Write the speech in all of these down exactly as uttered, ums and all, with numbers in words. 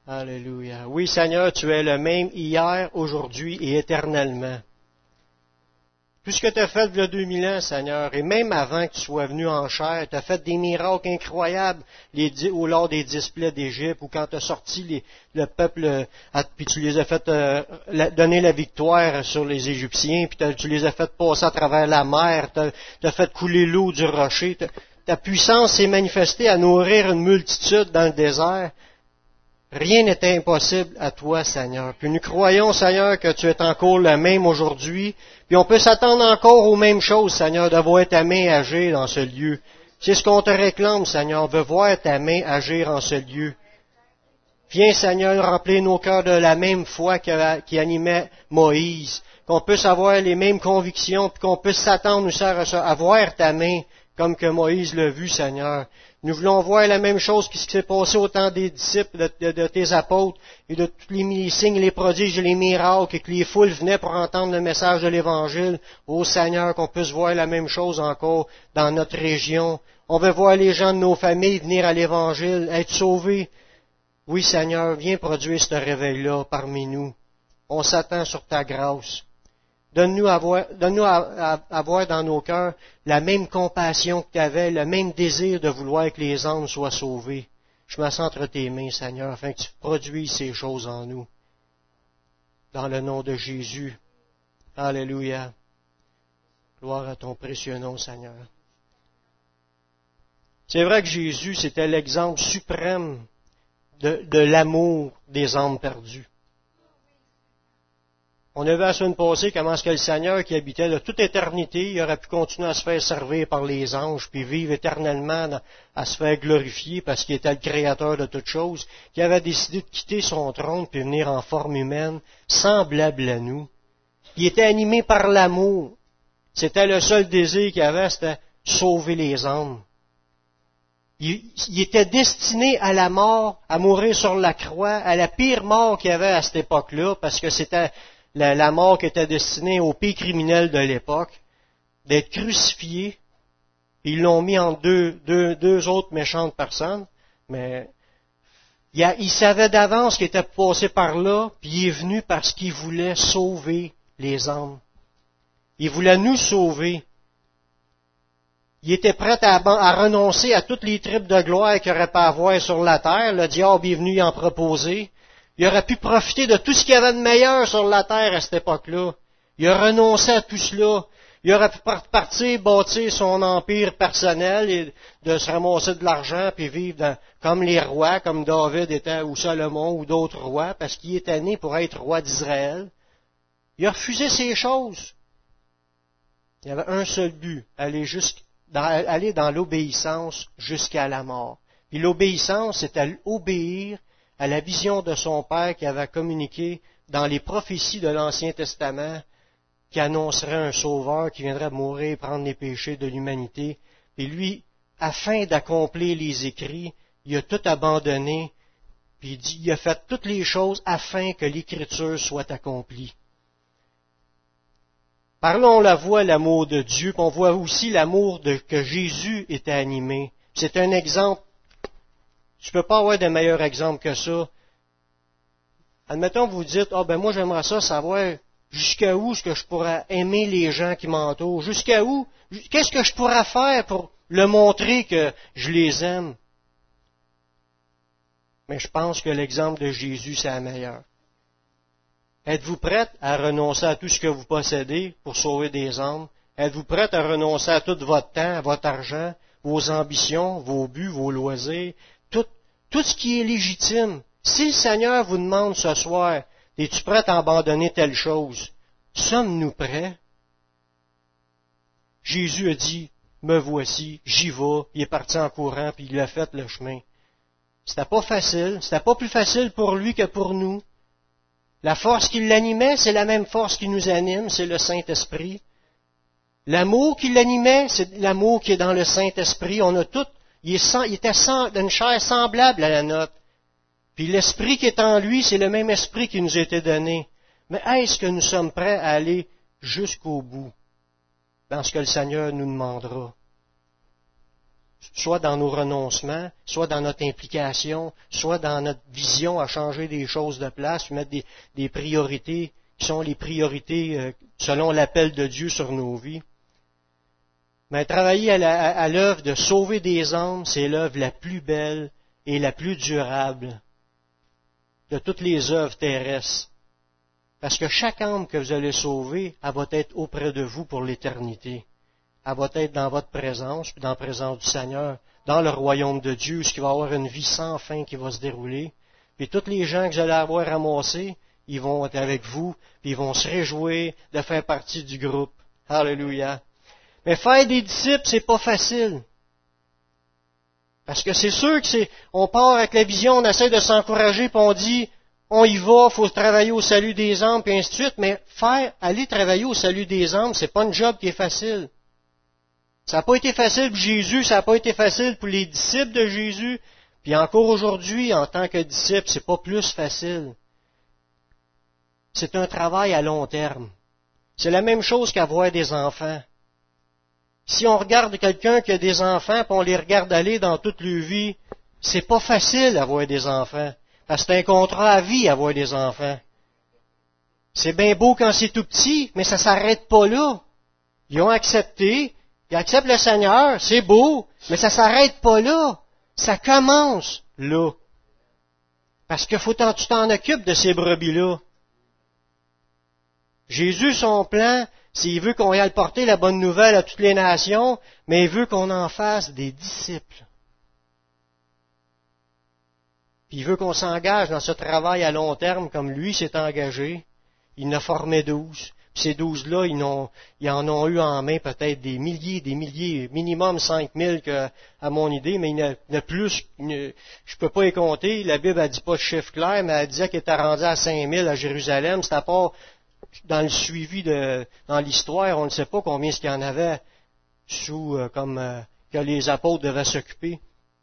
Alléluia. Oui, Seigneur, tu es le même hier, aujourd'hui et éternellement. Tout ce que tu as fait il y a deux mille ans, Seigneur, et même avant que tu sois venu en chair, tu as fait des miracles incroyables les, au lors des dix plaies d'Égypte, ou quand tu as sorti les, le peuple, puis tu les as fait euh, la, donner la victoire sur les Égyptiens, puis tu les as fait passer à travers la mer, tu as fait couler l'eau du rocher. T'as, ta puissance s'est manifestée à nourrir une multitude dans le désert. Rien n'est impossible à toi, Seigneur. Puis nous croyons, Seigneur, que tu es encore le même aujourd'hui. Puis on peut s'attendre encore aux mêmes choses, Seigneur, de voir ta main agir dans ce lieu. C'est ce qu'on te réclame, Seigneur. On veut voir ta main agir en ce lieu. Viens, Seigneur, remplir nos cœurs de la même foi qui animait Moïse. Qu'on puisse avoir les mêmes convictions, puis qu'on puisse s'attendre aussi à voir ta main, comme que Moïse l'a vu, Seigneur. Nous voulons voir la même chose que ce qui s'est passé au temps des disciples, de, de, de tes apôtres, et de tous les signes, les prodiges et les miracles, et que les foules venaient pour entendre le message de l'Évangile. Ô Seigneur, qu'on puisse voir la même chose encore dans notre région. On veut voir les gens de nos familles venir à l'Évangile, être sauvés. Oui, Seigneur, viens produire ce réveil-là parmi nous. On s'attend sur ta grâce. Donne-nous à voir, donne-nous à, à, à voir dans nos cœurs la même compassion que tu avais, le même désir de vouloir que les âmes soient sauvées. Je me sens entre tes mains, Seigneur, afin que tu produises ces choses en nous. Dans le nom de Jésus. Alléluia. Gloire à ton précieux nom, Seigneur. C'est vrai que Jésus, c'était l'exemple suprême de, de l'amour des âmes perdues. On a vu la semaine passée comment est-ce que le Seigneur qui habitait de toute éternité, il aurait pu continuer à se faire servir par les anges, puis vivre éternellement dans, à se faire glorifier parce qu'il était le créateur de toutes choses, qui avait décidé de quitter son trône puis venir en forme humaine, semblable à nous. Il était animé par l'amour. C'était le seul désir qu'il avait, c'était sauver les âmes. Il, il était destiné à la mort, à mourir sur la croix, à la pire mort qu'il y avait à cette époque-là, parce que c'était La, la mort qui était destinée aux pires criminels de l'époque, d'être crucifié. Ils l'ont mis en deux, deux, deux autres méchantes personnes, mais il, a, il savait d'avance qu'il était passé par là, puis il est venu parce qu'il voulait sauver les âmes. Il voulait nous sauver. Il était prêt à, à renoncer à toutes les tripes de gloire qu'il aurait pas à avoir sur la terre. Le diable est venu y en proposer. Il aurait pu profiter de tout ce qu'il y avait de meilleur sur la terre à cette époque-là. Il a renoncé à tout cela. Il aurait pu partir, bâtir son empire personnel et de se ramasser de l'argent puis vivre dans, comme les rois, comme David était, ou Salomon, ou d'autres rois, parce qu'il était né pour être roi d'Israël. Il a refusé ces choses. Il y avait un seul but, aller, jusqu', dans, aller dans l'obéissance jusqu'à la mort. Puis l'obéissance, c'était obéir à la vision de son Père qui avait communiqué dans les prophéties de l'Ancien Testament, qui annoncerait un Sauveur qui viendrait mourir et prendre les péchés de l'humanité. Et lui, afin d'accomplir les écrits, il a tout abandonné, puis il, dit, il a fait toutes les choses afin que l'Écriture soit accomplie. Par là, on la voit, l'amour de Dieu, puis on voit aussi l'amour de, que Jésus était animé. C'est un exemple. Tu ne peux pas avoir de meilleur exemple que ça. Admettons que vous dites, ah oh, ben moi j'aimerais ça savoir jusqu'à où est-ce que je pourrais aimer les gens qui m'entourent, jusqu'à où, qu'est-ce que je pourrais faire pour le montrer que je les aime. Mais je pense que l'exemple de Jésus, c'est le meilleur. Êtes-vous prête à renoncer à tout ce que vous possédez pour sauver des âmes? Êtes-vous prête à renoncer à tout votre temps, à votre argent, vos ambitions, vos buts, vos loisirs, tout, tout ce qui est légitime? Si le Seigneur vous demande ce soir, es-tu prêt à abandonner telle chose? Sommes-nous prêts? Jésus a dit, me voici, j'y vais. Il est parti en courant, puis il a fait le chemin. C'était pas facile, c'était pas plus facile pour lui que pour nous. La force qui l'animait, c'est la même force qui nous anime, c'est le Saint-Esprit. L'amour qui l'animait, c'est l'amour qui est dans le Saint-Esprit. On a tout, il, est sans, il était sans, d'une chair semblable à la nôtre. Puis l'Esprit qui est en lui, c'est le même Esprit qui nous a été donné. Mais est-ce que nous sommes prêts à aller jusqu'au bout dans ce que le Seigneur nous demandera? soit dans nos renoncements, soit dans notre implication, soit dans notre vision à changer des choses de place, mettre des, des priorités qui sont les priorités euh, selon l'appel de Dieu sur nos vies. Mais travailler à, la, à, à l'œuvre de sauver des âmes, c'est l'œuvre la plus belle et la plus durable de toutes les œuvres terrestres. Parce que chaque âme que vous allez sauver, elle va être auprès de vous pour l'éternité. Elle va être dans votre présence, puis dans la présence du Seigneur, dans le royaume de Dieu, où il va y avoir une vie sans fin qui va se dérouler. Puis tous les gens que vous allez avoir ramassés, ils vont être avec vous, puis ils vont se réjouir de faire partie du groupe. Alléluia. Mais faire des disciples, c'est pas facile. Parce que c'est sûr que c'est, on part avec la vision, on essaie de s'encourager, puis on dit, on y va, faut travailler au salut des âmes, puis ainsi de suite. Mais faire, aller travailler au salut des âmes, c'est pas un job qui est facile. Ça n'a pas été facile pour Jésus, ça n'a pas été facile pour les disciples de Jésus, puis encore aujourd'hui, en tant que disciple, c'est pas plus facile. C'est un travail à long terme. C'est la même chose qu'avoir des enfants. Si on regarde quelqu'un qui a des enfants, puis on les regarde aller dans toute leur vie, c'est pas facile d'avoir des enfants. Parce que c'est un contrat à vie avoir des enfants. C'est bien beau quand c'est tout petit, mais ça s'arrête pas là. Ils ont accepté, ils acceptent le Seigneur, c'est beau, mais ça s'arrête pas là. Ça commence là. Parce qu'il faut que tu t'en occupes de ces brebis-là. Jésus, son plan, s'il veut qu'on aille porter la bonne nouvelle à toutes les nations, mais il veut qu'on en fasse des disciples. Puis il veut qu'on s'engage dans ce travail à long terme comme lui s'est engagé. Il en a formé douze. Puis ces douze-là, ils, n'ont, ils en ont eu en main peut-être des milliers, des milliers, minimum cinq mille que, à mon idée, mais il y en a, il y en a plus, il y en a, je peux pas y compter. La Bible a dit pas de chiffre clair, mais elle disait qu'elle était rendue à cinq mille à Jérusalem. C'est à part dans le suivi de, dans l'histoire, on ne sait pas combien il y en avait sous, euh, comme, euh, que les apôtres devaient s'occuper.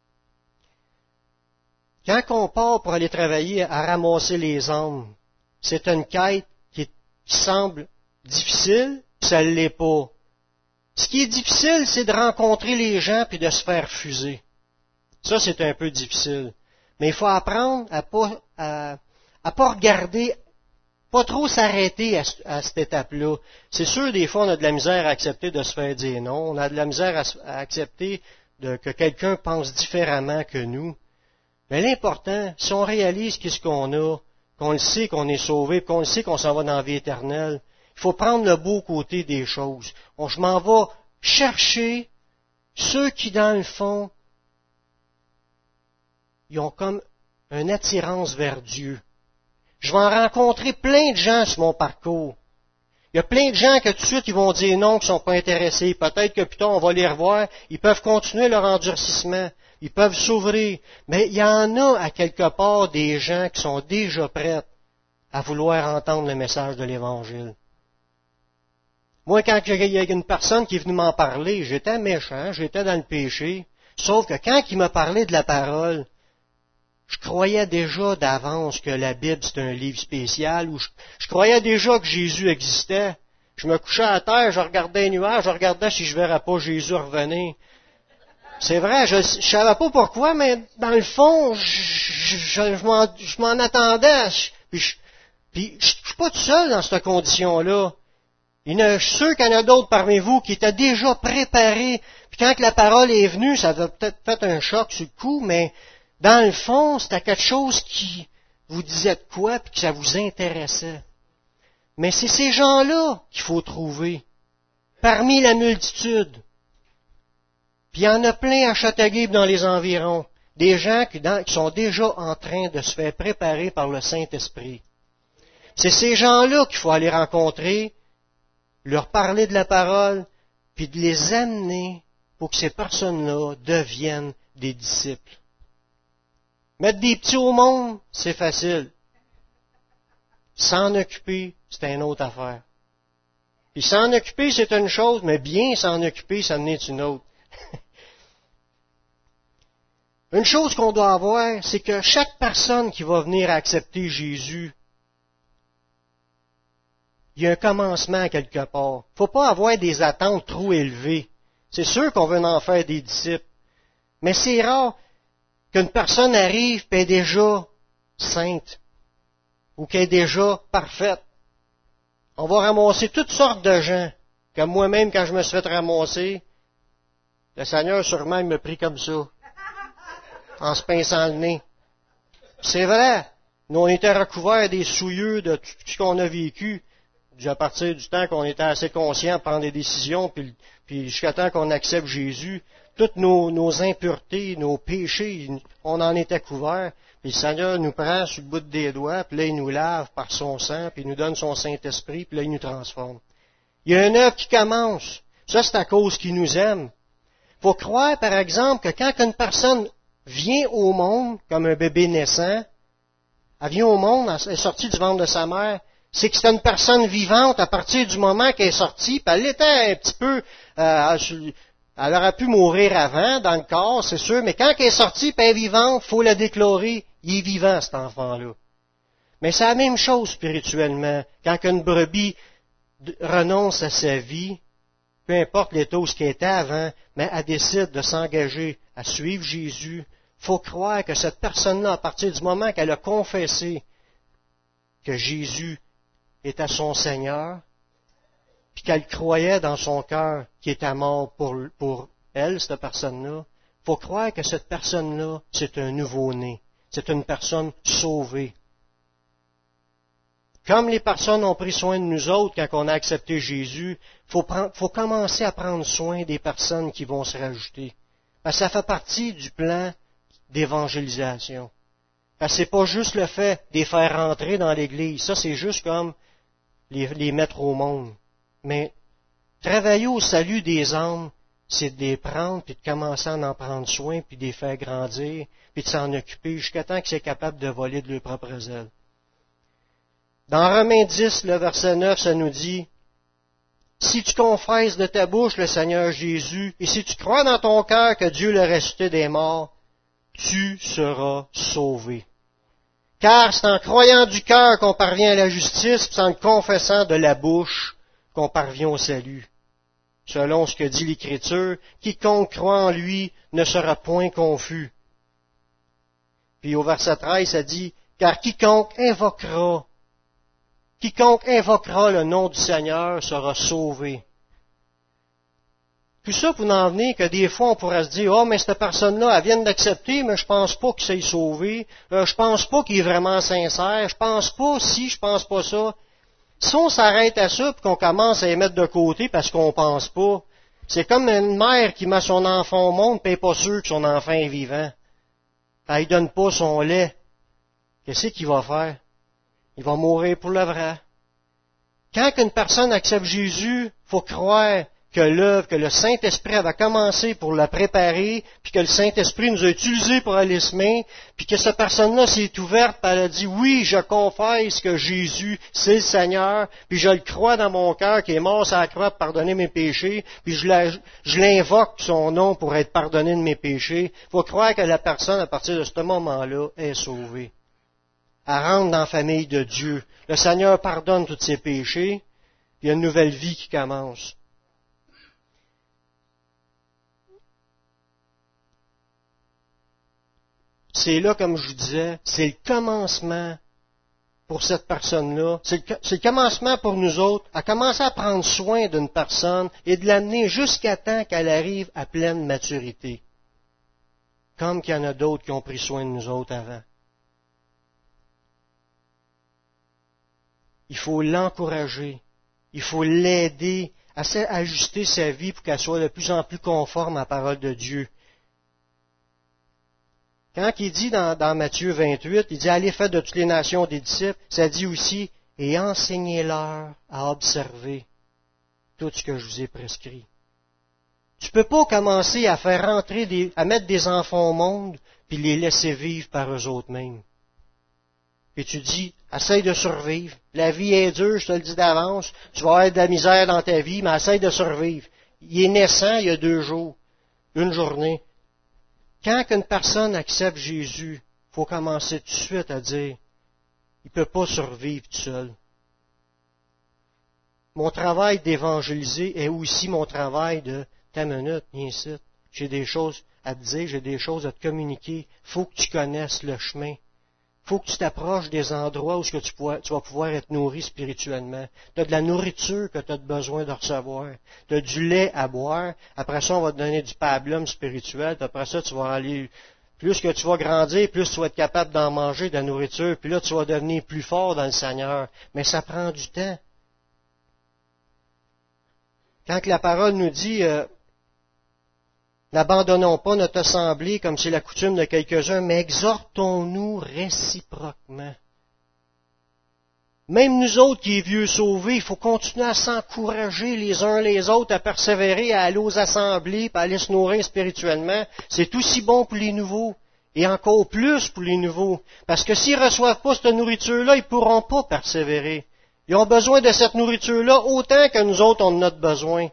Quand on part pour aller travailler à ramasser les âmes, c'est une quête qui, qui semble difficile, ça ne l'est pas. Ce qui est difficile, c'est de rencontrer les gens puis de se faire fuser. Ça, c'est un peu difficile. Mais il faut apprendre à pas, à, à pas regarder, pas trop s'arrêter à, à cette étape-là. C'est sûr, des fois, on a de la misère à accepter de se faire dire non. On a de la misère à, à accepter de, que quelqu'un pense différemment que nous. Mais l'important, si on réalise qu'est-ce qu'on a, qu'on le sait qu'on est sauvé, qu'on le sait qu'on s'en va dans la vie éternelle, il faut prendre le beau côté des choses. On, je m'en vais chercher ceux qui, dans le fond, ils ont comme une attirance vers Dieu. Je vais en rencontrer plein de gens sur mon parcours. Il y a plein de gens que tout de suite ils vont dire non, qui ne sont pas intéressés. Peut-être que plus tard on va les revoir. Ils peuvent continuer leur endurcissement. Ils peuvent s'ouvrir. Mais il y en a à quelque part des gens qui sont déjà prêts à vouloir entendre le message de l'Évangile. Moi, quand il y a une personne qui est venue m'en parler, j'étais méchant, j'étais dans le péché. Sauf que quand il m'a parlé de la parole, je croyais déjà d'avance que la Bible c'est un livre spécial, ou je, je croyais déjà que Jésus existait. Je me couchais à terre, je regardais les nuages, je regardais si je verrais pas Jésus revenir. C'est vrai, je ne savais pas pourquoi, mais dans le fond, je, je, je, m'en, je m'en attendais. Je, puis je, puis je suis pas tout seul dans cette condition-là. Il y en a, je suis sûr qu'il y en a d'autres parmi vous qui étaient déjà préparés. Puis quand la parole est venue, ça avait peut-être fait un choc sur le coup, mais dans le fond, c'était quelque chose qui vous disait de quoi, puis que ça vous intéressait. Mais c'est ces gens-là qu'il faut trouver, parmi la multitude. Puis il y en a plein à Châteauguay dans les environs, des gens qui, dans, qui sont déjà en train de se faire préparer par le Saint-Esprit. C'est ces gens-là qu'il faut aller rencontrer, leur parler de la parole, puis de les amener pour que ces personnes-là deviennent des disciples. Mettre des petits au monde, c'est facile. S'en occuper, c'est une autre affaire. Puis s'en occuper, c'est une chose, mais bien s'en occuper, ça en est une autre. Une chose qu'on doit avoir, c'est que chaque personne qui va venir accepter Jésus, il y a un commencement quelque part. Il ne faut pas avoir des attentes trop élevées. C'est sûr qu'on veut en faire des disciples. Mais c'est rare qu'une personne arrive et est déjà sainte ou qu'elle est déjà parfaite. On va ramasser toutes sortes de gens, comme moi-même quand je me suis fait ramasser. Le Seigneur sûrement il m'a pris comme ça, en se pinçant le nez. C'est vrai, nous on était recouverts des souillures de tout ce qu'on a vécu, à partir du temps qu'on était assez conscients de prendre des décisions, puis, puis jusqu'à temps qu'on accepte Jésus. Toutes nos, nos impuretés, nos péchés, on en était couverts. Puis le Seigneur nous prend sur le bout des doigts, puis là, il nous lave par son sang, puis il nous donne son Saint-Esprit, puis là, il nous transforme. Il y a une œuvre qui commence. Ça, c'est à cause qu'il nous aime. Il faut croire, par exemple, que quand une personne vient au monde, comme un bébé naissant, elle vient au monde, elle est sortie du ventre de sa mère, c'est que c'est une personne vivante à partir du moment qu'elle est sortie, puis elle était un petit peu... Euh, elle aurait pu mourir avant, dans le corps, c'est sûr, mais quand elle est sortie, puis elle est vivante, il faut la déclarer, il est vivant, cet enfant-là. Mais c'est la même chose spirituellement. Quand une brebis renonce à sa vie, peu importe l'état où ce qu'elle était avant, mais elle décide de s'engager à suivre Jésus, il faut croire que cette personne-là, à partir du moment qu'elle a confessé que Jésus était son Seigneur, puis qu'elle croyait dans son cœur qu'il était mort pour, pour elle, cette personne-là, il faut croire que cette personne-là, c'est un nouveau-né. C'est une personne sauvée. Comme les personnes ont pris soin de nous autres quand on a accepté Jésus, il faut, faut commencer à prendre soin des personnes qui vont se rajouter. Parce que ça fait partie du plan d'évangélisation. Parce que c'est pas juste le fait de les faire rentrer dans l'Église. Ça, c'est juste comme les, les mettre au monde. Mais travailler au salut des âmes, c'est de les prendre, puis de commencer à en prendre soin, puis de les faire grandir, puis de s'en occuper jusqu'à temps qu'ils soient capables de voler de leurs propres ailes. Dans Romains dix, le verset neuf, ça nous dit, « Si tu confesses de ta bouche le Seigneur Jésus, et si tu crois dans ton cœur que Dieu l'a ressuscité des morts, tu seras sauvé. Car c'est en croyant du cœur qu'on parvient à la justice, puis c'est en le confessant de la bouche qu'on parvient au salut. Selon ce que dit l'Écriture, quiconque croit en lui ne sera point confus. » Puis au verset treize, ça dit, « Car quiconque invoquera, quiconque invoquera le nom du Seigneur sera sauvé. » Tout ça pour en venir que des fois on pourrait se dire, « Oh, mais cette personne-là, elle vient d'accepter, mais je pense pas qu'il s'est sauvé. Euh, je pense pas qu'il est vraiment sincère. Je pense pas si, je pense pas ça. » Si on s'arrête à ça et qu'on commence à les mettre de côté parce qu'on pense pas, c'est comme une mère qui met son enfant au monde et n'est pas sûre que son enfant est vivant. Elle ne donne pas son lait. Qu'est-ce qu'il va faire? Il va mourir pour le vrai. Quand une personne accepte Jésus, il faut croire que l'œuvre, que le Saint-Esprit avait commencé pour la préparer, puis que le Saint-Esprit nous a utilisé pour aller semer, puis que cette personne-là s'est ouverte, puis elle a dit, oui, je confesse que Jésus, c'est le Seigneur, puis je le crois dans mon cœur, qu'il est mort sur la croix pour pardonner mes péchés, puis je, la, je l'invoque son nom pour être pardonné de mes péchés. Il faut croire que la personne, à partir de ce moment-là, est sauvée. Elle rentre dans la famille de Dieu. Le Seigneur pardonne tous ses péchés, puis il y a une nouvelle vie qui commence. C'est là, comme je vous disais, c'est le commencement pour cette personne-là. C'est le, c'est le commencement pour nous autres, à commencer à prendre soin d'une personne et de l'amener jusqu'à temps qu'elle arrive à pleine maturité. Comme qu'il y en a d'autres qui ont pris soin de nous autres avant. Il faut l'encourager. Il faut l'aider à ajuster sa vie pour qu'elle soit de plus en plus conforme à la parole de Dieu. Quand il dit dans, dans Matthieu vingt-huit, il dit « Allez faire de toutes les nations des disciples », ça dit aussi « Et enseignez-leur à observer tout ce que je vous ai prescrit ». Tu peux pas commencer à faire rentrer, des, à mettre des enfants au monde, puis les laisser vivre par eux autres mêmes. Puis tu dis « Essaye de survivre. La vie est dure, je te le dis d'avance. Tu vas avoir de la misère dans ta vie, mais essaye de survivre. » Il est naissant il y a deux jours, une journée. Quand une personne accepte Jésus, il faut commencer tout de suite à dire, il ne peut pas survivre tout seul. Mon travail d'évangéliser est aussi mon travail de, ta minute, viens ici, j'ai des choses à te dire, j'ai des choses à te communiquer. Faut que tu connaisses le chemin. Faut que tu t'approches des endroits où tu, pourras, tu vas pouvoir être nourri spirituellement. Tu as de la nourriture que tu as besoin de recevoir. Tu as du lait à boire. Après ça, on va te donner du pablum spirituel. Puis après ça, tu vas aller... Plus que tu vas grandir, plus tu vas être capable d'en manger, de la nourriture. Puis là, tu vas devenir plus fort dans le Seigneur. Mais ça prend du temps. Quand la parole nous dit euh, « N'abandonnons pas notre assemblée comme c'est la coutume de quelques-uns, mais exhortons-nous réciproquement. » Même nous autres qui est vieux sauvés, il faut continuer à s'encourager les uns les autres, à persévérer, à aller aux assemblées, à aller se nourrir spirituellement. C'est aussi bon pour les nouveaux, et encore plus pour les nouveaux. Parce que s'ils ne reçoivent pas cette nourriture-là, ils ne pourront pas persévérer. Ils ont besoin de cette nourriture-là autant que nous autres, on en a besoin.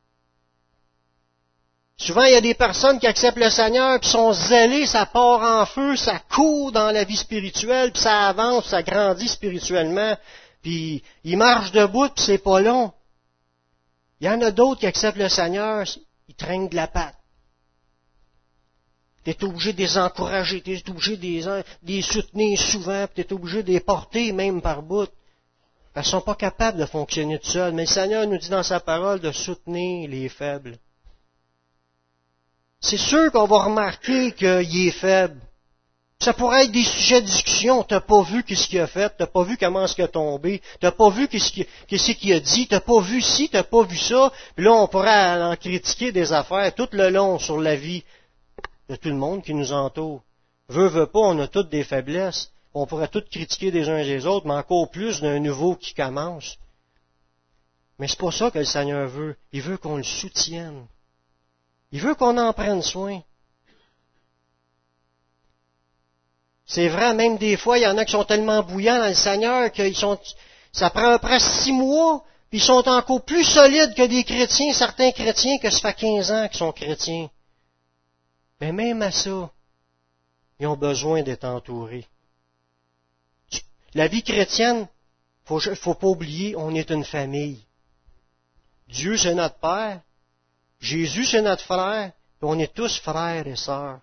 Souvent, il y a des personnes qui acceptent le Seigneur, puis sont zélées, ça part en feu, ça court dans la vie spirituelle, puis ça avance, ça grandit spirituellement, puis ils marchent debout, puis c'est pas long. Il y en a d'autres qui acceptent le Seigneur, ils traînent de la patte. Tu es obligé de les encourager, tu es obligé de les, de les soutenir souvent, puis tu es obligé de les porter même par bout. Elles ne sont pas capables de fonctionner tout seules. Mais le Seigneur nous dit dans sa parole de soutenir les faibles. C'est sûr qu'on va remarquer qu'il est faible. Ça pourrait être des sujets de discussion. Tu n'as pas vu ce qu'il a fait, tu n'as pas vu comment est-ce qu'il a tombé, tu n'as pas vu ce qu'il a dit, tu n'as pas vu ci, tu n'as pas vu ça. Puis là, on pourrait en critiquer des affaires tout le long sur la vie de tout le monde qui nous entoure. Veux, veux pas, on a toutes des faiblesses. On pourrait tous critiquer des uns et des autres, mais encore plus d'un nouveau qui commence. Mais c'est pas ça que le Seigneur veut. Il veut qu'on le soutienne. Il veut qu'on en prenne soin. C'est vrai, même des fois, il y en a qui sont tellement bouillants dans le Seigneur qu'ils sont, ça prend presque six mois, puis ils sont encore plus solides que des chrétiens, certains chrétiens, que ça fait quinze ans qu'ils sont chrétiens. Mais même à ça, ils ont besoin d'être entourés. La vie chrétienne, faut, faut pas oublier, on est une famille. Dieu, c'est notre Père. Jésus, c'est notre frère. Et on est tous frères et sœurs.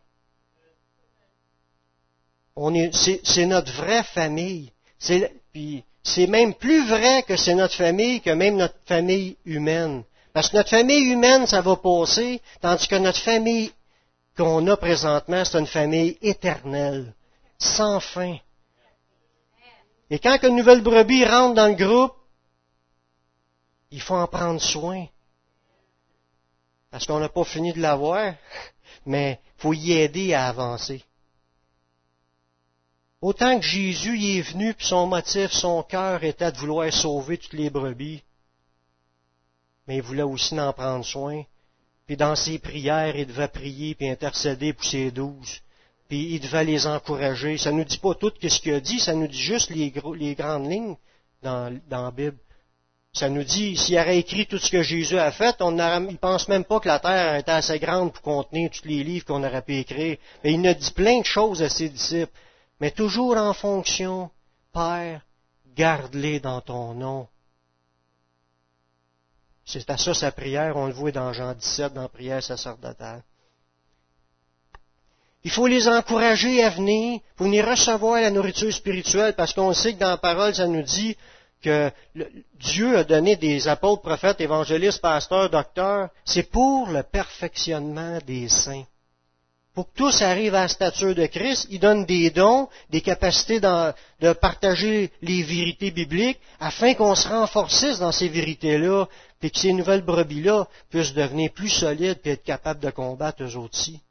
On est, c'est, c'est notre vraie famille. C'est, puis, c'est même plus vrai que c'est notre famille que même notre famille humaine. Parce que notre famille humaine, ça va passer, tandis que notre famille qu'on a présentement, c'est une famille éternelle, sans fin. Et quand une nouvelle brebis rentre dans le groupe, il faut en prendre soin. Parce qu'on n'a pas fini de l'avoir, mais il faut y aider à avancer. Autant que Jésus y est venu, puis son motif, son cœur était de vouloir sauver toutes les brebis, mais il voulait aussi en prendre soin. Puis dans ses prières, il devait prier puis intercéder pour ses douze. Puis il devait les encourager. Ça ne nous dit pas tout ce qu'il a dit, ça nous dit juste les, gros, les grandes lignes dans, dans la Bible. Ça nous dit, s'il aurait écrit tout ce que Jésus a fait, on il ne pense même pas que la terre était assez grande pour contenir tous les livres qu'on aurait pu écrire. Mais il a dit plein de choses à ses disciples. Mais toujours en fonction, Père, garde-les dans ton nom. C'est à ça sa prière, on le voit dans Jean dix-sept, dans la prière sacerdotale. Il faut les encourager à venir, pour venir recevoir la nourriture spirituelle, parce qu'on sait que dans la parole, ça nous dit que le, Dieu a donné des apôtres, prophètes, évangélistes, pasteurs, docteurs. C'est pour le perfectionnement des saints. Pour que tous arrivent à la stature de Christ, il donne des dons, des capacités dans, de partager les vérités bibliques, afin qu'on se renforcisse dans ces vérités-là, puis que ces nouvelles brebis-là puissent devenir plus solides et être capables de combattre eux aussi.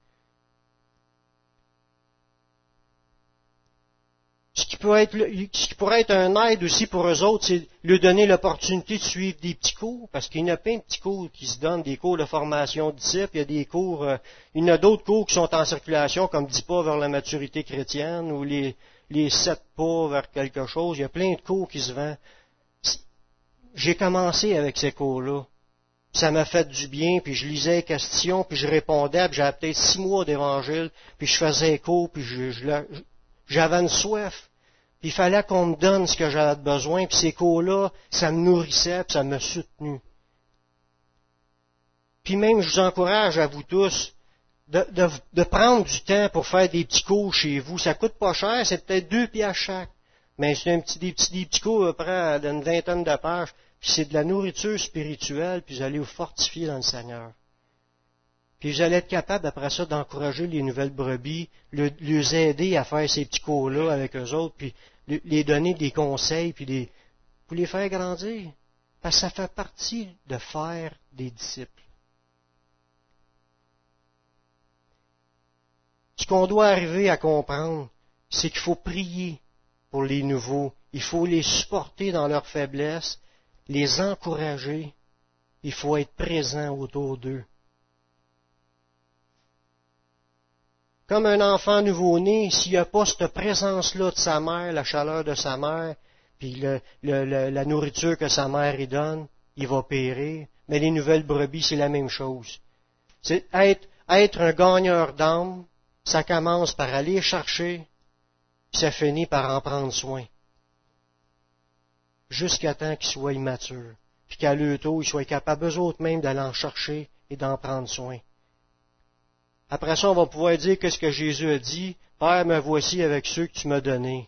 Ce qui, peut être, ce qui pourrait être un aide aussi pour eux autres, c'est leur donner l'opportunité de suivre des petits cours, parce qu'il y en a plein de petits cours qui se donnent, des cours de formation de disciples, il y a des cours, euh, il y en a d'autres cours qui sont en circulation, comme dix pas vers la maturité chrétienne, ou les, les sept pas vers quelque chose, il y a plein de cours qui se vendent. J'ai commencé avec ces cours-là. Ça m'a fait du bien, puis je lisais les questions, puis je répondais, puis j'avais peut-être six mois d'évangile, puis je faisais cours, puis je, je, je, j'avais une soif. Puis il fallait qu'on me donne ce que j'avais besoin, puis ces cours-là, ça me nourrissait, puis ça m'a soutenu. Puis même, je vous encourage à vous tous de, de, de prendre du temps pour faire des petits cours chez vous. Ça coûte pas cher, c'est peut-être deux piastres chaque. Mais c'est un petit, des petits, des petits cours à peu près d'une vingtaine de pages. Puis c'est de la nourriture spirituelle, puis vous allez vous fortifier dans le Seigneur. Puis vous allez être capable, après ça, d'encourager les nouvelles brebis, le, les aider à faire ces petits cours-là avec eux autres, puis le, les donner des conseils, puis les, pour les faire grandir. Parce que ça fait partie de faire des disciples. Ce qu'on doit arriver à comprendre, c'est qu'il faut prier pour les nouveaux. Il faut les supporter dans leur faiblesse, les encourager. Il faut être présent autour d'eux. Comme un enfant nouveau-né, s'il n'y a pas cette présence-là de sa mère, la chaleur de sa mère, puis le, le, le, la nourriture que sa mère y donne, il va périr. Mais les nouvelles brebis, c'est la même chose. C'est être, être un gagneur d'âme, ça commence par aller chercher, puis ça finit par en prendre soin. Jusqu'à temps qu'ils soient immatures, puis qu'à leur tour, ils soient capables eux autres même d'aller en chercher et d'en prendre soin. Après ça, on va pouvoir dire qu'est-ce que Jésus a dit. Père, me voici avec ceux que tu m'as donnés.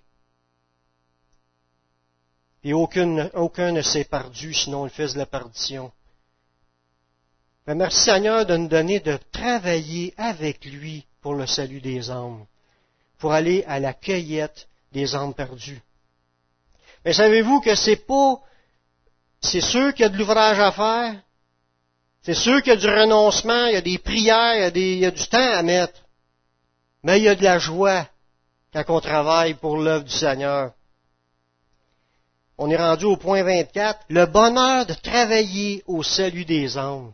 Et aucun, aucun ne s'est perdu, sinon le fils de la perdition. Mais merci Seigneur de nous donner de travailler avec lui pour le salut des âmes, pour aller à la cueillette des âmes perdues. Mais savez-vous que c'est pas, c'est sûr qu'il y a de l'ouvrage à faire, c'est sûr qu'il y a du renoncement, il y a des prières, il y a, des, il y a du temps à mettre, mais il y a de la joie quand on travaille pour l'œuvre du Seigneur. On est rendu au point vingt-quatre, le bonheur de travailler au salut des âmes.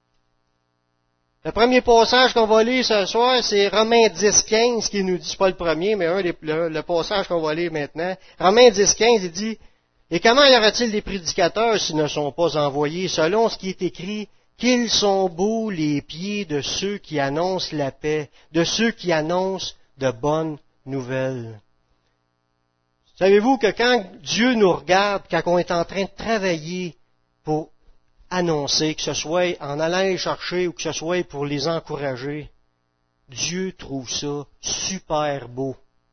Le premier passage qu'on va lire ce soir, c'est Romains dix, quinze, qui nous dit, c'est pas le premier, mais un des, le, le passage qu'on va lire maintenant. Romains dix, quinze, il dit, « Et comment y aura-t-il des prédicateurs s'ils ne sont pas envoyés, selon ce qui est écrit, qu'ils sont beaux les pieds de ceux qui annoncent la paix, de ceux qui annoncent de bonnes nouvelles. » Savez-vous que quand Dieu nous regarde, quand on est en train de travailler pour annoncer, que ce soit en allant les chercher ou que ce soit pour les encourager, Dieu trouve ça super beau.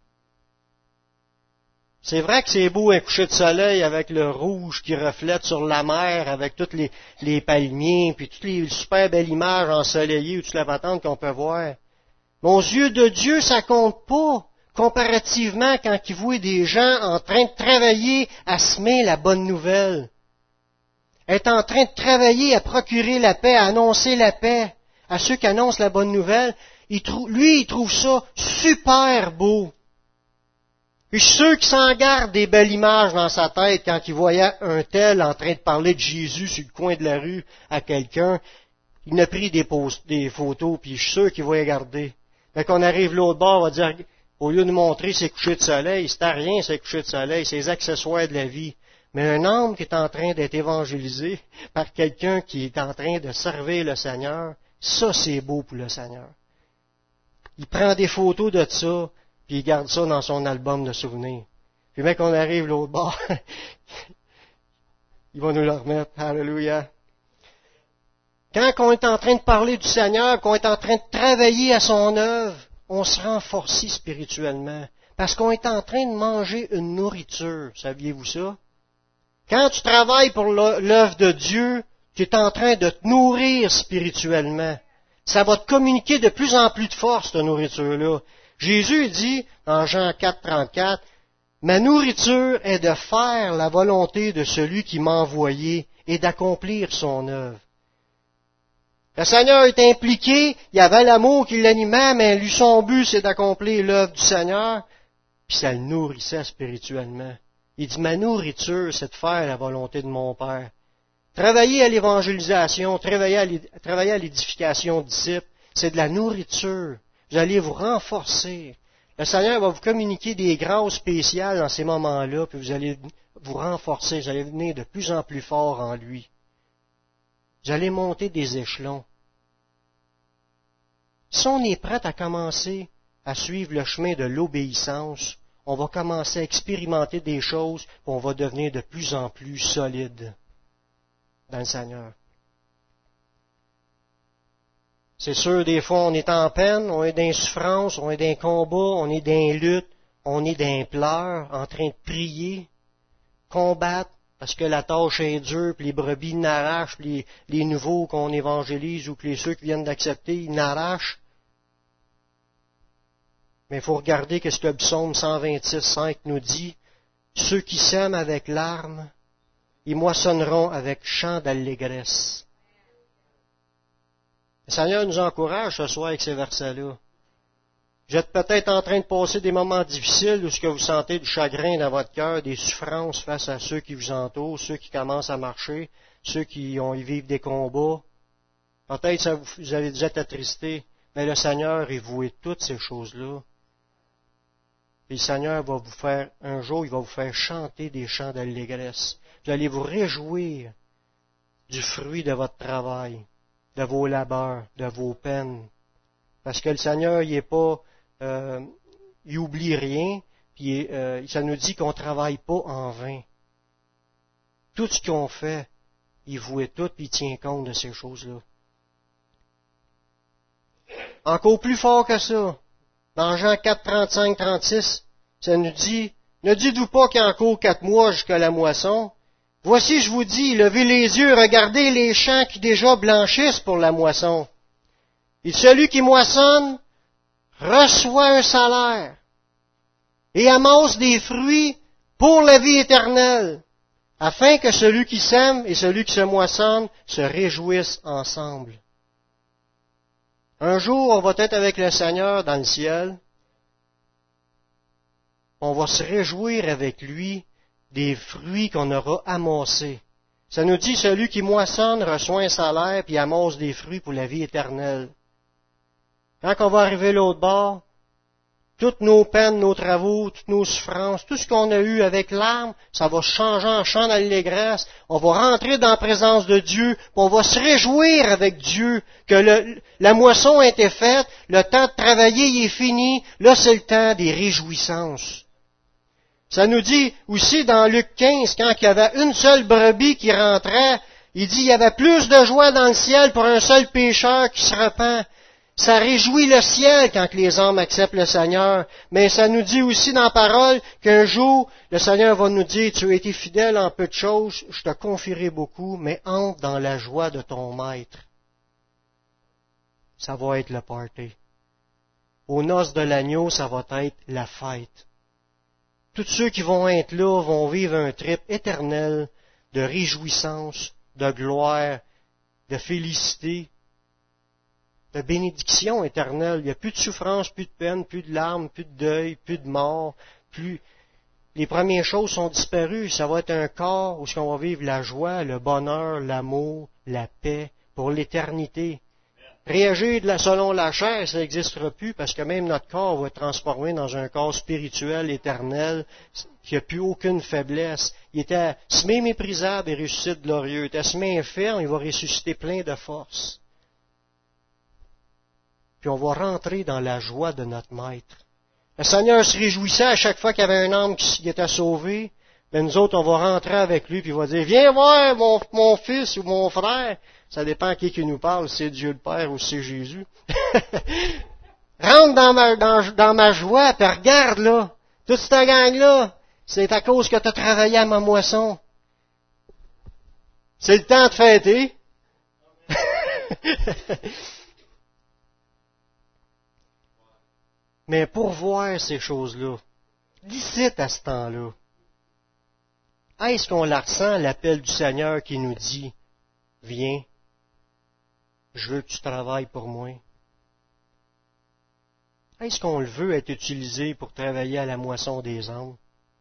C'est vrai que c'est beau un coucher de soleil avec le rouge qui reflète sur la mer, avec tous les, les palmiers, puis toutes les super belles images ensoleillées ou toute la patente qu'on peut voir. Mais aux yeux de Dieu, ça compte pas, comparativement quand il voit des gens en train de travailler à semer la bonne nouvelle. Être en train de travailler à procurer la paix, à annoncer la paix à ceux qui annoncent la bonne nouvelle, il trou- lui, il trouve ça super beau. Puis ceux qui s'en gardent des belles images dans sa tête quand il voyait un tel en train de parler de Jésus sur le coin de la rue à quelqu'un, il a pris des, post- des photos, puis je suis sûr qu'il va les garder. Quand on arrive l'autre bord, on va dire, au lieu de montrer ses couchers de soleil, c'est à rien ses couchers de soleil, ses accessoires de la vie. Mais un homme qui est en train d'être évangélisé par quelqu'un qui est en train de servir le Seigneur, ça c'est beau pour le Seigneur. Il prend des photos de ça, puis il garde ça dans son album de souvenirs. Puis même qu'on arrive l'autre bord, il va nous le remettre. Alléluia. Quand on est en train de parler du Seigneur, qu'on est en train de travailler à son œuvre, on se renforce spirituellement. Parce qu'on est en train de manger une nourriture. Saviez-vous ça? Quand tu travailles pour l'œuvre de Dieu, tu es en train de te nourrir spirituellement. Ça va te communiquer de plus en plus de force, cette nourriture-là. Jésus dit, en Jean quatre, trente-quatre, « Ma nourriture est de faire la volonté de celui qui m'a envoyé et d'accomplir son œuvre. » Le Seigneur est impliqué, il y avait l'amour qui l'animait, mais lui, son but, c'est d'accomplir l'œuvre du Seigneur, puis ça le nourrissait spirituellement. Il dit, ma nourriture, c'est de faire la volonté de mon Père. Travailler à l'évangélisation, travailler à l'édification de disciples, c'est de la nourriture. Vous allez vous renforcer. Le Seigneur va vous communiquer des grâces spéciales dans ces moments-là, puis vous allez vous renforcer, vous allez devenir de plus en plus fort en lui. Vous allez monter des échelons. Si on est prêt à commencer à suivre le chemin de l'obéissance, on va commencer à expérimenter des choses, et on va devenir de plus en plus solide dans le Seigneur. C'est sûr, des fois, on est en peine, on est dans une souffrance, on est dans un combat, on est dans une lutte, on est dans un pleur, en train de prier, combattre, parce que la tâche est dure, puis les brebis n'arrachent, puis les, les nouveaux qu'on évangélise ou que les ceux qui viennent d'accepter, ils n'arrachent. Mais il faut regarder ce que le psaume cent vingt-six, cinq nous dit. Ceux qui sèment avec larmes, ils moissonneront avec chant d'allégresse. Le Seigneur nous encourage ce soir avec ces versets-là. Vous êtes peut-être en train de passer des moments difficiles où ce que vous sentez du chagrin dans votre cœur, des souffrances face à ceux qui vous entourent, ceux qui commencent à marcher, ceux qui ont, y vivent des combats. Peut-être ça vous, vous avez déjà été attristé, mais le Seigneur est voué toutes ces choses-là. Et le Seigneur va vous faire, un jour, il va vous faire chanter des chants d'allégresse. Vous allez vous réjouir du fruit de votre travail, de vos labeurs, de vos peines. Parce que le Seigneur, il est pas, euh, il oublie rien, puis euh, ça nous dit qu'on travaille pas en vain. Tout ce qu'on fait, il voit tout, puis il tient compte de ces choses-là. Encore plus fort que ça, dans Jean quatre, trente-cinq, trente-six, ça nous dit, ne dites-vous pas qu'il y a encore quatre mois jusqu'à la moisson? Voici, je vous dis, levez les yeux, regardez les champs qui déjà blanchissent pour la moisson. Et celui qui moissonne reçoit un salaire et amasse des fruits pour la vie éternelle, afin que celui qui sème et celui qui se moissonne se réjouissent ensemble. Un jour, on va être avec le Seigneur dans le ciel. On va se réjouir avec lui des fruits qu'on aura amassés. Ça nous dit, celui qui moissonne reçoit un salaire puis amasse des fruits pour la vie éternelle. Quand on va arriver l'autre bord, toutes nos peines, nos travaux, toutes nos souffrances, tout ce qu'on a eu avec l'âme, ça va changer en chant d'allégresse. On va rentrer dans la présence de Dieu, puis on va se réjouir avec Dieu que le, la moisson a été faite, le temps de travailler il est fini, là c'est le temps des réjouissances. Ça nous dit aussi dans Luc quinze, quand il y avait une seule brebis qui rentrait, il dit il y avait plus de joie dans le ciel pour un seul pécheur qui se repent. Ça réjouit le ciel quand les hommes acceptent le Seigneur, mais ça nous dit aussi dans la parole qu'un jour, le Seigneur va nous dire, tu as été fidèle en peu de choses, je te confierai beaucoup, mais entre dans la joie de ton maître. Ça va être le party. Aux noces de l'agneau, ça va être la fête. Tous ceux qui vont être là vont vivre un trip éternel de réjouissance, de gloire, de félicité, de bénédiction éternelle. Il n'y a plus de souffrance, plus de peine, plus de larmes, plus de deuil, plus de mort, plus... Les premières choses sont disparues. Ça va être un corps où on va vivre la joie, le bonheur, l'amour, la paix pour l'éternité. Réagir de la, selon la chair, ça n'existera plus parce que même notre corps va être transformé dans un corps spirituel, éternel, qui n'a plus aucune faiblesse. Il était semé méprisable et ressuscite glorieux. Il était semé infirme, il va ressusciter plein de force. Puis on va rentrer dans la joie de notre Maître. Le Seigneur se réjouissait à chaque fois qu'il y avait un homme qui était sauvé. Mais nous autres, on va rentrer avec lui, puis il va dire, viens voir mon, mon fils ou mon frère. Ça dépend à qui qui nous parle, si c'est Dieu le Père ou si c'est Jésus. Rentre dans ma, dans, dans ma joie, puis regarde là, toute cette gang-là, c'est à cause que tu as travaillé à ma moisson. C'est le temps de fêter. Mais pour voir ces choses-là, d'ici à ce temps-là, est-ce qu'on la ressent, l'appel du Seigneur qui nous dit, viens, je veux que tu travailles pour moi? Est-ce qu'on le veut être utilisé pour travailler à la moisson des âmes?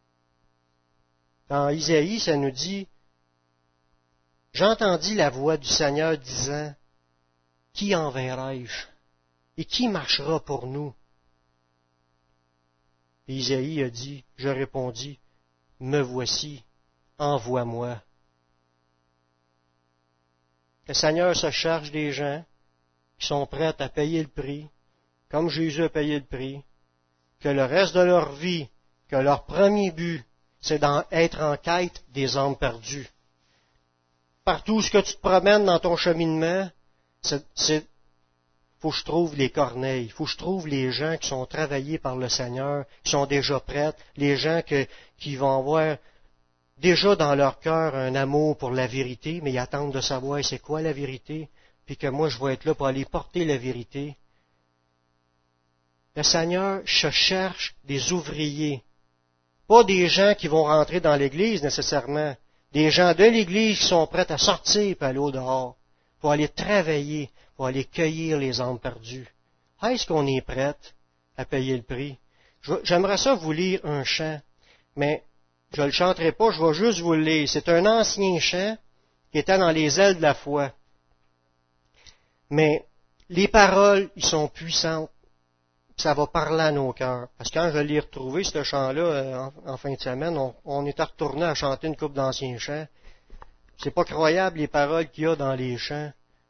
Dans Isaïe, ça nous dit, j'entendis la voix du Seigneur disant, qui enverrai-je? Et qui marchera pour nous? Et Isaïe a dit, je répondis, me voici, envoie-moi. Le Seigneur se charge des gens qui sont prêts à payer le prix, comme Jésus a payé le prix, que le reste de leur vie, que leur premier but, c'est d'être en quête des âmes perdues. Partout où ce que tu te promènes dans ton cheminement, c'est, c'est faut que je trouve les corneilles, faut que je trouve les gens qui sont travaillés par le Seigneur, qui sont déjà prêts, les gens que, qui vont avoir déjà dans leur cœur un amour pour la vérité, mais ils attendent de savoir c'est quoi la vérité, puis que moi je vais être là pour aller porter la vérité. Le Seigneur se cherche des ouvriers, pas des gens qui vont rentrer dans l'Église nécessairement, des gens de l'Église qui sont prêts à sortir et aller au dehors, pour aller travailler, pour aller cueillir les âmes perdues. Est-ce qu'on est prêt à payer le prix? J'aimerais ça vous lire un chant, mais je ne le chanterai pas, je vais juste vous le lire. C'est un ancien chant qui était dans les ailes de la foi. Mais les paroles, ils sont puissantes. Ça va parler à nos cœurs. Parce que quand je l'ai retrouvé, ce chant-là, en, en fin de semaine, on, on était retourné à chanter une couple d'anciens chants. C'est pas croyable les paroles qu'il y a dans les chants.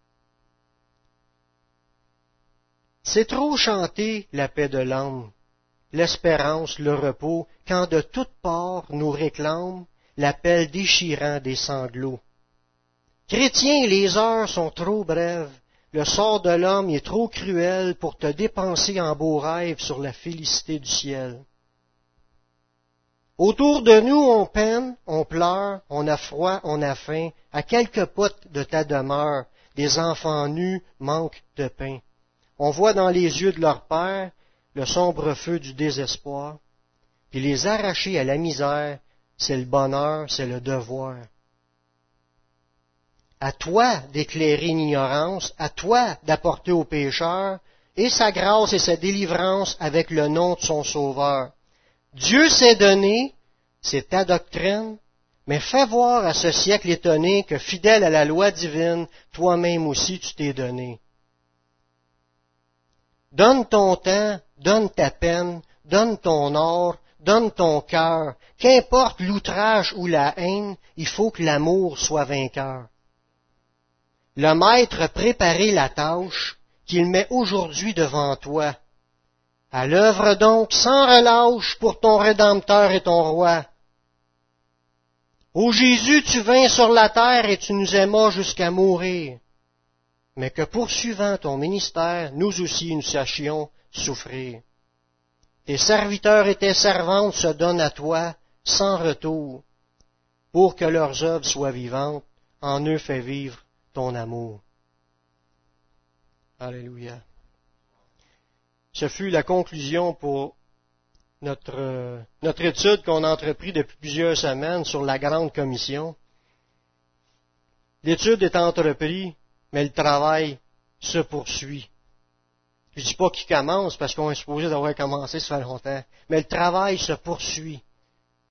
C'est trop chanter la paix de l'âme, l'espérance, le repos, quand de toutes parts nous réclame l'appel déchirant des sanglots. Chrétiens, les heures sont trop brèves, le sort de l'homme est trop cruel pour te dépenser en beaux rêves sur la félicité du ciel. Autour de nous, on peine, on pleure, on a froid, on a faim, à quelques potes de ta demeure, des enfants nus manquent de pain. On voit dans les yeux de leur père le sombre feu du désespoir, puis les arracher à la misère, c'est le bonheur, c'est le devoir. À toi d'éclairer l'ignorance, à toi d'apporter aux pécheurs, et sa grâce et sa délivrance avec le nom de son Sauveur. Dieu s'est donné, c'est ta doctrine, mais fais voir à ce siècle étonné que, fidèle à la loi divine, toi-même aussi tu t'es donné. Donne ton temps, donne ta peine, donne ton or, donne ton cœur. Qu'importe l'outrage ou la haine, il faut que l'amour soit vainqueur. Le Maître a préparé la tâche qu'il met aujourd'hui devant toi. À l'œuvre donc sans relâche pour ton Rédempteur et ton Roi. Ô Jésus, tu vins sur la terre et tu nous aimas jusqu'à mourir, mais que poursuivant ton ministère, nous aussi nous sachions souffrir. Tes serviteurs et tes servantes se donnent à toi sans retour, pour que leurs œuvres soient vivantes, en eux fais vivre ton amour. Alléluia. Ce fut la conclusion pour notre, euh, notre étude qu'on a entreprise depuis plusieurs semaines sur la Grande Commission. L'étude est entreprise, mais le travail se poursuit. Je ne dis pas qu'il commence parce qu'on est supposé d'avoir commencé ça fait longtemps, mais le travail se poursuit.